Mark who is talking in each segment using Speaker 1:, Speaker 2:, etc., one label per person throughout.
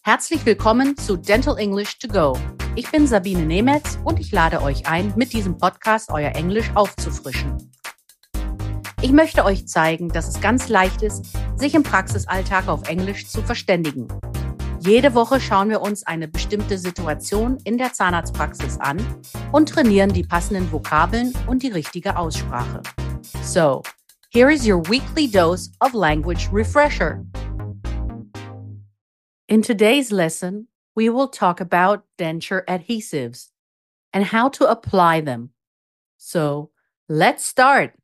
Speaker 1: Herzlich willkommen zu Dental English to Go. Ich bin Sabine Nemetz und ich lade euch ein, mit diesem Podcast euer Englisch aufzufrischen. Ich möchte euch zeigen, dass es ganz leicht ist, sich im Praxisalltag auf Englisch zu verständigen. Jede Woche schauen wir uns eine bestimmte Situation in der Zahnarztpraxis an und trainieren die passenden Vokabeln und die richtige Aussprache. So, here is your weekly dose of language refresher. In today's lesson, we will talk about denture adhesives and how to apply them. So, let's start.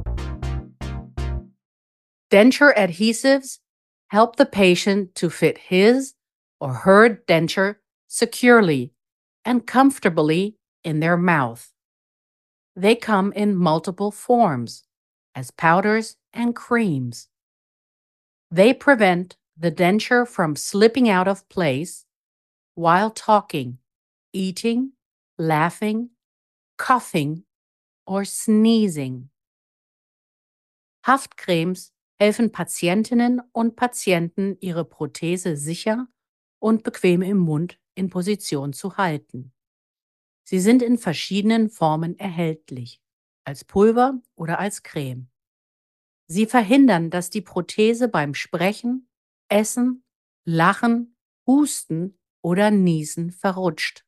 Speaker 1: Denture adhesives help the patient to fit his or her denture securely and comfortably in their mouth. They come in multiple forms, as powders and creams. They prevent the denture from slipping out of place while talking, eating, laughing, coughing, or sneezing. Haftcremes helfen Patientinnen und Patienten, ihre Prothese sicher und bequem im Mund in Position zu halten. Sie sind in verschiedenen Formen erhältlich, als Pulver oder als Creme. Sie verhindern, dass die Prothese beim Sprechen, Essen, Lachen, Husten oder Niesen verrutscht.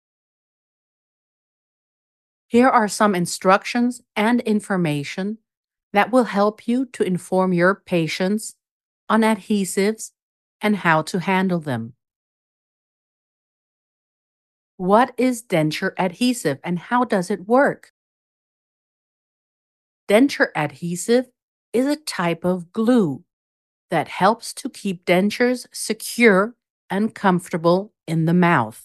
Speaker 1: Here are some instructions and information that will help you to inform your patients on adhesives and how to handle them. What is denture adhesive and how does it work? Denture adhesive is a type of glue that helps to keep dentures secure and comfortable in the mouth.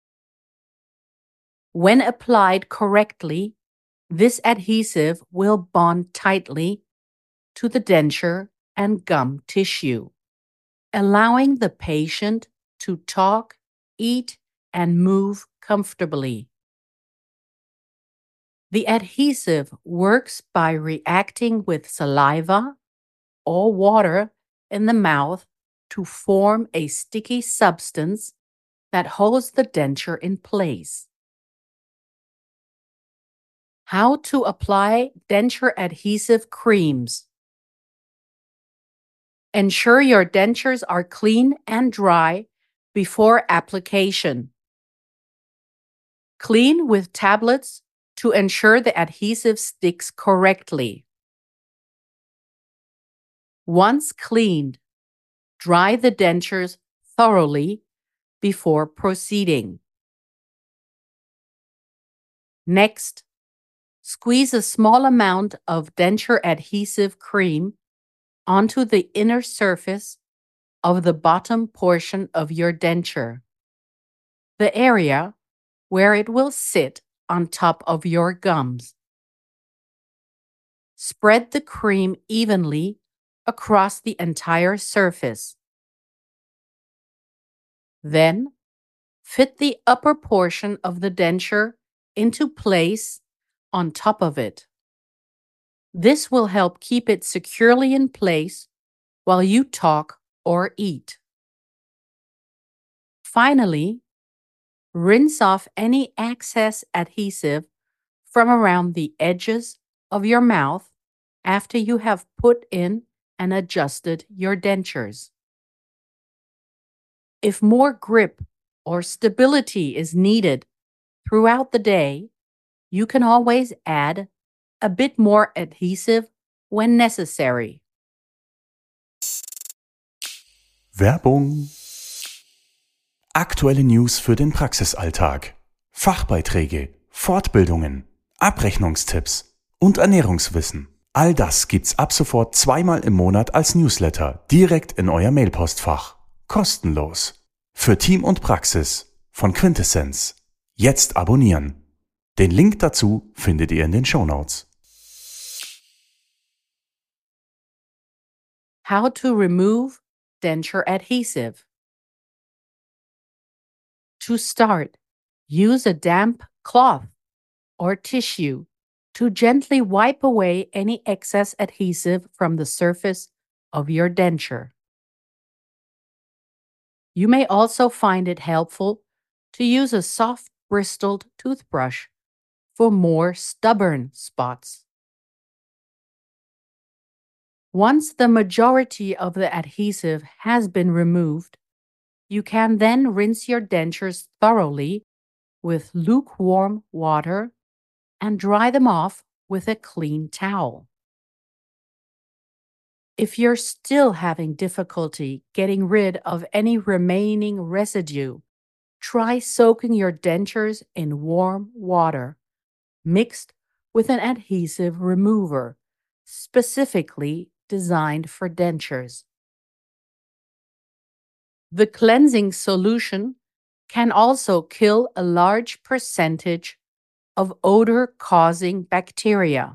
Speaker 1: When applied correctly, this adhesive will bond tightly to the denture and gum tissue, allowing the patient to talk, eat, and move comfortably. The adhesive works by reacting with saliva or water in the mouth to form a sticky substance that holds the denture in place. How to apply denture adhesive creams. Ensure your dentures are clean and dry before application. Clean with tablets to ensure the adhesive sticks correctly. Once cleaned, dry the dentures thoroughly before proceeding. Next, squeeze a small amount of denture adhesive cream onto the inner surface of the bottom portion of your denture, the area where it will sit on top of your gums. Spread the cream evenly across the entire surface. Then, fit the upper portion of the denture into place on top of it. This will help keep it securely in place while you talk or eat. Finally, rinse off any excess adhesive from around the edges of your mouth after you have put in and adjusted your dentures. If more grip or stability is needed throughout the day, you can always add a bit more adhesive when necessary.
Speaker 2: Werbung. Aktuelle News für den Praxisalltag. Fachbeiträge, Fortbildungen, Abrechnungstipps und Ernährungswissen. All das gibt's ab sofort zweimal im Monat als Newsletter direkt in euer Mailpostfach. Kostenlos. Für Team und Praxis von Quintessenz. Jetzt abonnieren. Den Link dazu findet ihr in den Shownotes.
Speaker 1: How to remove denture adhesive. To start, use a damp cloth or tissue to gently wipe away any excess adhesive from the surface of your denture. You may also find it helpful to use a soft bristled toothbrush for more stubborn spots. Once the majority of the adhesive has been removed, you can then rinse your dentures thoroughly with lukewarm water and dry them off with a clean towel. If you're still having difficulty getting rid of any remaining residue, try soaking your dentures in warm water mixed with an adhesive remover specifically designed for dentures. The cleansing solution can also kill a large percentage of odor-causing bacteria.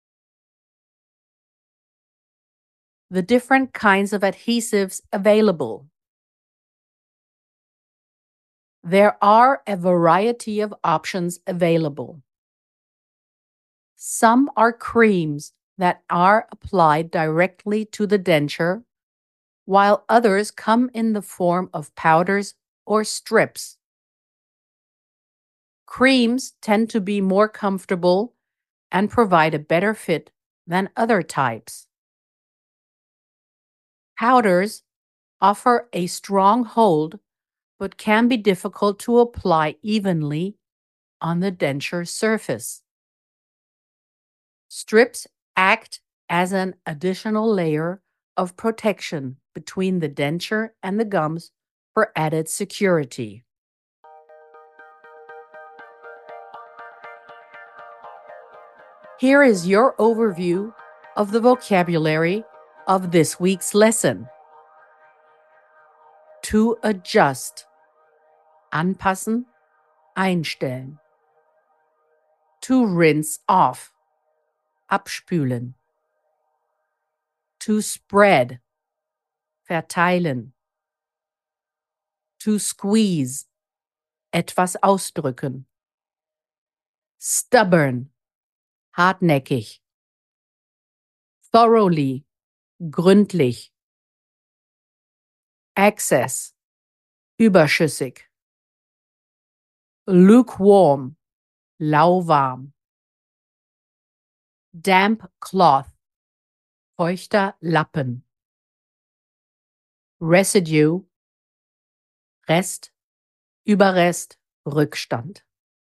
Speaker 1: The different kinds of adhesives available. There are a variety of options available. Some are creams that are applied directly to the denture, while others come in the form of powders or strips. Creams tend to be more comfortable and provide a better fit than other types. Powders offer a strong hold but can be difficult to apply evenly on the denture surface. Strips act as an additional layer of protection between the denture and the gums for added security. Here is your overview of the vocabulary of this week's lesson. To adjust. Anpassen, einstellen. To rinse off. Abspülen. To spread. Verteilen. To squeeze. Etwas ausdrücken. Stubborn. Hartnäckig. Thoroughly. Gründlich. Excess. Überschüssig. Lukewarm. Lauwarm. Damp cloth. Feuchter Lappen. Residue. Rest, Überrest, Rückstand.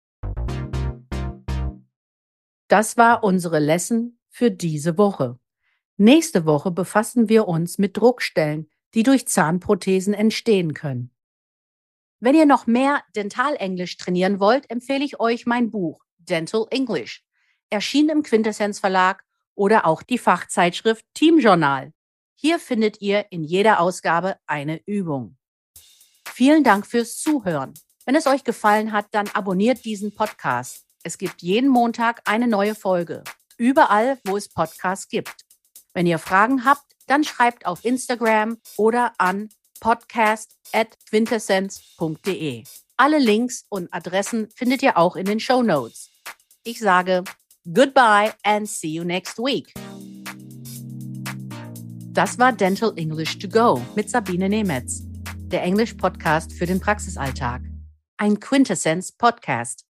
Speaker 1: Das war unsere Lesson für diese Woche. Nächste Woche befassen wir uns mit Druckstellen, die durch Zahnprothesen entstehen können. Wenn ihr noch mehr Dentalenglisch trainieren wollt, empfehle ich euch mein Buch Dental English, erschienen im Quintessenz Verlag oder auch die Fachzeitschrift Team Journal. Hier findet ihr in jeder Ausgabe eine Übung. Vielen Dank fürs Zuhören. Wenn es euch gefallen hat, dann abonniert diesen Podcast. Es gibt jeden Montag eine neue Folge. Überall, wo es Podcasts gibt. Wenn ihr Fragen habt, dann schreibt auf Instagram oder an podcast@quintessenz.de. Alle Links und Adressen findet ihr auch in den Shownotes. Ich sage goodbye and see you next week. Das war Dental English to Go mit Sabine Nemetz, der Englisch-Podcast für den Praxisalltag. Ein Quintessenz-Podcast.